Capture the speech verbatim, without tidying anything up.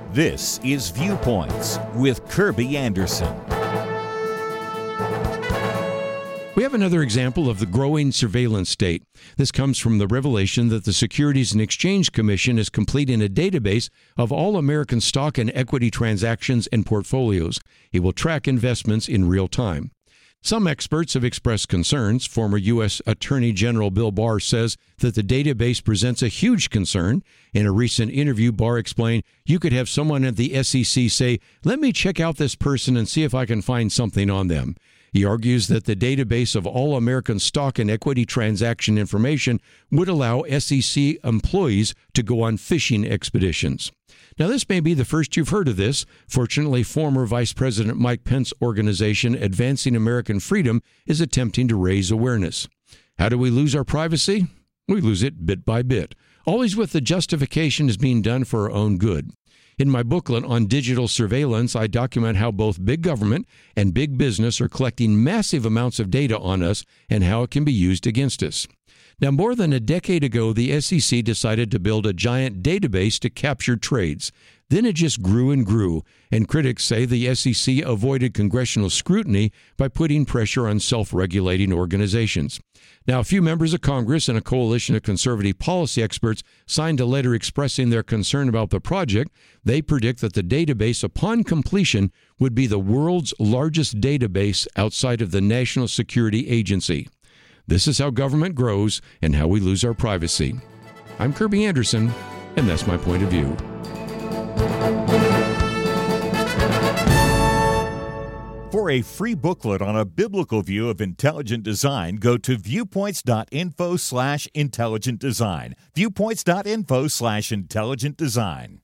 This is Viewpoints with Kirby Anderson. We have another example of the growing surveillance state. This comes from the revelation that the Securities and Exchange Commission is completing a database of all American stock and equity transactions and portfolios. It will track investments in real time. Some experts have expressed concerns. Former U S Attorney General Bill Barr says that the database presents a huge concern. In a recent interview, Barr explained, "You could have someone at the S E C say, 'Let me check out this person and see if I can find something on them.'" He argues that the database of all American stock and equity transaction information would allow S E C employees to go on fishing expeditions. Now, this may be the first you've heard of this. Fortunately, former Vice President Mike Pence's organization, Advancing American Freedom, is attempting to raise awareness. How do we lose our privacy? We lose it bit by bit, always with the justification as being done for our own good. In my booklet on digital surveillance, I document how both big government and big business are collecting massive amounts of data on us and how it can be used against us. Now, more than a decade ago, the S E C decided to build a giant database to capture trades. Then it just grew and grew, and critics say the S E C avoided congressional scrutiny by putting pressure on self-regulating organizations. Now, a few members of Congress and a coalition of conservative policy experts signed a letter expressing their concern about the project. They predict that the database, upon completion, would be the world's largest database outside of the National Security Agency. This is how government grows and how we lose our privacy. I'm Kirby Anderson, and that's my point of view. For a free booklet on a biblical view of intelligent design, go to viewpoints.info slash intelligent design. Viewpoints.info slash intelligent design.